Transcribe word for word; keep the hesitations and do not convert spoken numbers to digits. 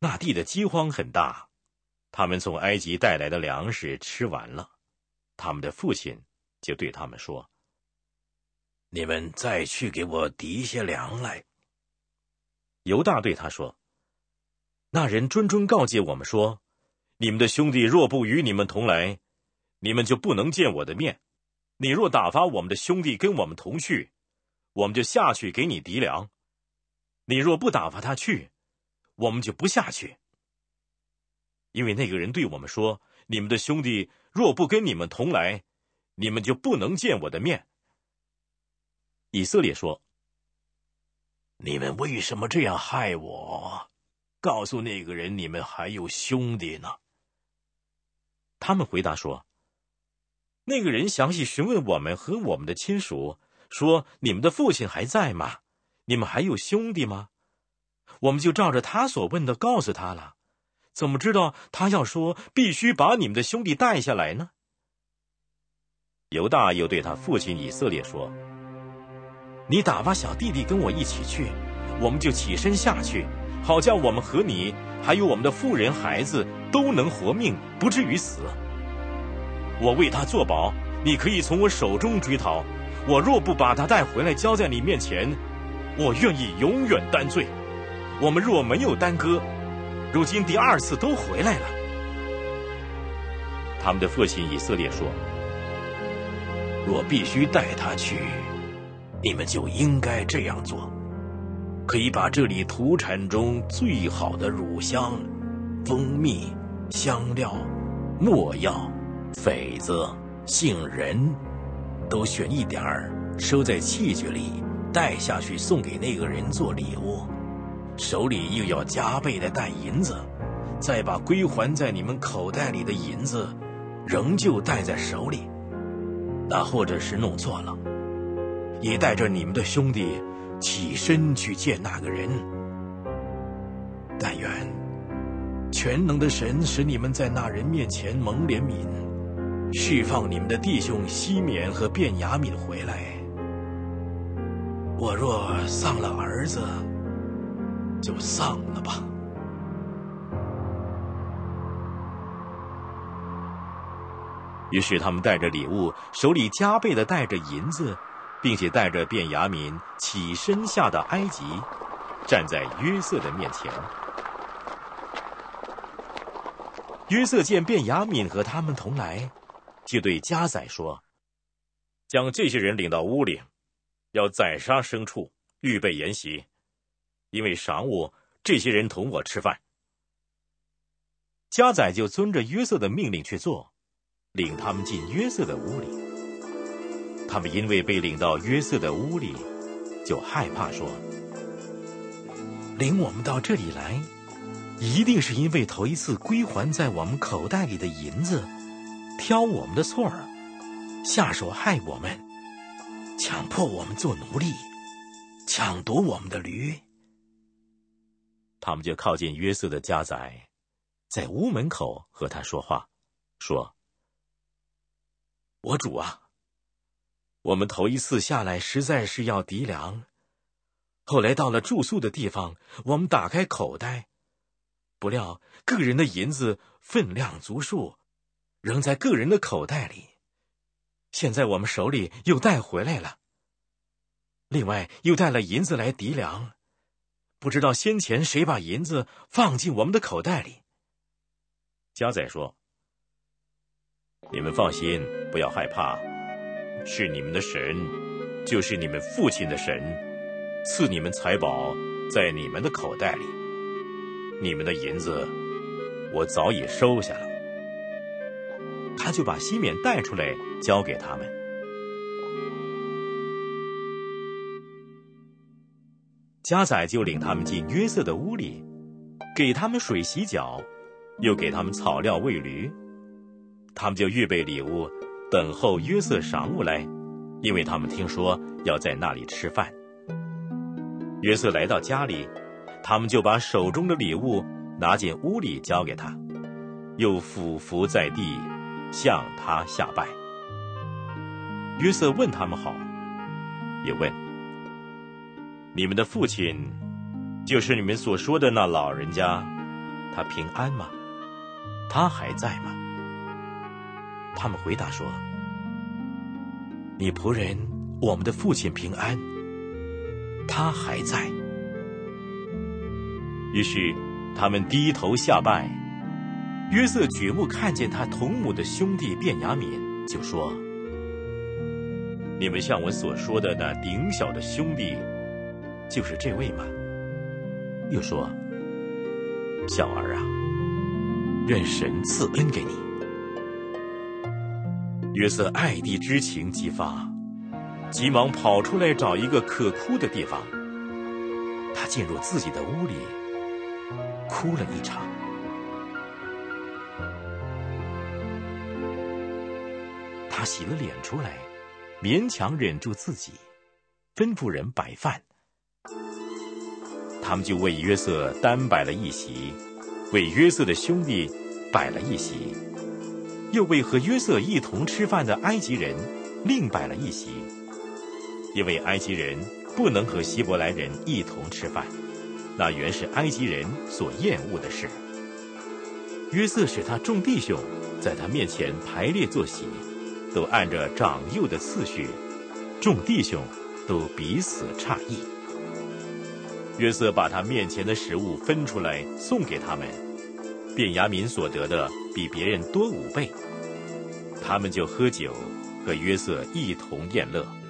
那地的饥荒很大，他们从埃及带来的粮食吃完了，他们的父亲就对他们说： 你们再去给我提些粮来。 犹大对他说：那人谆谆告诫我们说，你们的兄弟若不与你们同来，你们就不能见我的面。你若打发我们的兄弟跟我们同去，我们就下去给你籴粮；你若不打发他去，我们就不下去。因为那个人对我们说，你们的兄弟若不跟你们同来，你们就不能见我的面。以色列说： 你们为什么这样害我？告诉那个人，你们还有兄弟呢。 他们回答说：那个人详细询问我们和我们的亲属，说你们的父亲还在吗？你们还有兄弟吗？我们就照着他所问的告诉他了，怎么知道他要说必须把你们的兄弟带下来呢？犹大又对他父亲以色列说：你打发小弟弟跟我一起去，我们就起身下去，好叫我们和你还有我们的妇人孩子都能活命，不至于死。我为他作保，你可以从我手中追讨，我若不把他带回来交在你面前，我愿意永远担罪。我们若没有耽搁，如今第二次都回来了。他们的父亲以色列说： 若必须带他去，你们就应该这样做，可以把这里土产中最好的乳香、蜂蜜、香料、没药、榧子、杏仁，都选一点儿，收在器具里，带下去送给那个人做礼物，手里又要加倍的带银子，再把归还在你们口袋里的银子仍旧带在手里。那或者是弄错了，也带着你们的兄弟起身去见那个人。但愿全能的神使你们在那人面前蒙怜悯，释放你们的弟兄西缅和便雅悯回来。我若丧了儿子，就丧了吧。 于是他们带着礼物，手里加倍的带着银子，并且带着便雅悯起身下到埃及，站在约瑟的面前。约瑟见便雅悯和他们同来，就对家宰说：将这些人领到屋里，要宰杀牲畜，预备筵席，因为晌午这些人同我吃饭。家宰就遵着约瑟的命令去做，领他们进约瑟的屋里。他们因为被领到约瑟的屋里，就害怕说：领我们到这里来，一定是因为头一次归还在我们口袋里的银子，挑我们的错儿，下手害我们，强迫我们做奴隶，抢夺我们的驴。他们就靠近约瑟的家宰，在屋门口和他说话，说：我主啊，我们头一次下来实在是要籴粮，后来到了住宿的地方，我们打开口袋，不料个人的银子分量足数，仍在个人的口袋里，现在我们手里又带回来了，另外又带了银子来籴粮，不知道先前谁把银子放进我们的口袋里。家宰说：你们放心，不要害怕，是你们的神，就是你们父亲的神，赐你们财宝在你们的口袋里，你们的银子我早已收下了。他就把西缅带出来交给他们。家宰就领他们进约瑟的屋里，给他们水洗脚，又给他们草料喂驴。他们就预备礼物，等候约瑟晌午来，因为他们听说要在那里吃饭。约瑟来到家里，他们就把手中的礼物拿进屋里交给他，又俯伏在地向他下拜。约瑟问他们好，也问：你们的父亲就是你们所说的那老人家， 他平安吗？他还在吗？他们回答说：你仆人我们的父亲平安，他还在。于是他们低头下拜。约瑟举目看见他同母的兄弟便雅悯，就说：你们像我所说的那顶小的兄弟，就是这位吗？又说：小儿啊，愿神赐恩给你。约瑟爱弟之情激发，急忙跑出来找一个可哭的地方。他进入自己的屋里，哭了一场。他洗了脸出来，勉强忍住自己，吩咐人摆饭。他们就为约瑟单摆了一席，为约瑟的兄弟摆了一席，又为和约瑟一同吃饭的埃及人另摆了一席，因为埃及人不能和希伯来人一同吃饭，那原是埃及人所厌恶的事。约瑟使他众弟兄在他面前排列坐席，都按着长幼的次序，众弟兄都彼此诧异。约瑟把他面前的食物分出来送给他们，便雅悯所得的比别人多五倍。他们就喝酒，和约瑟一同宴乐。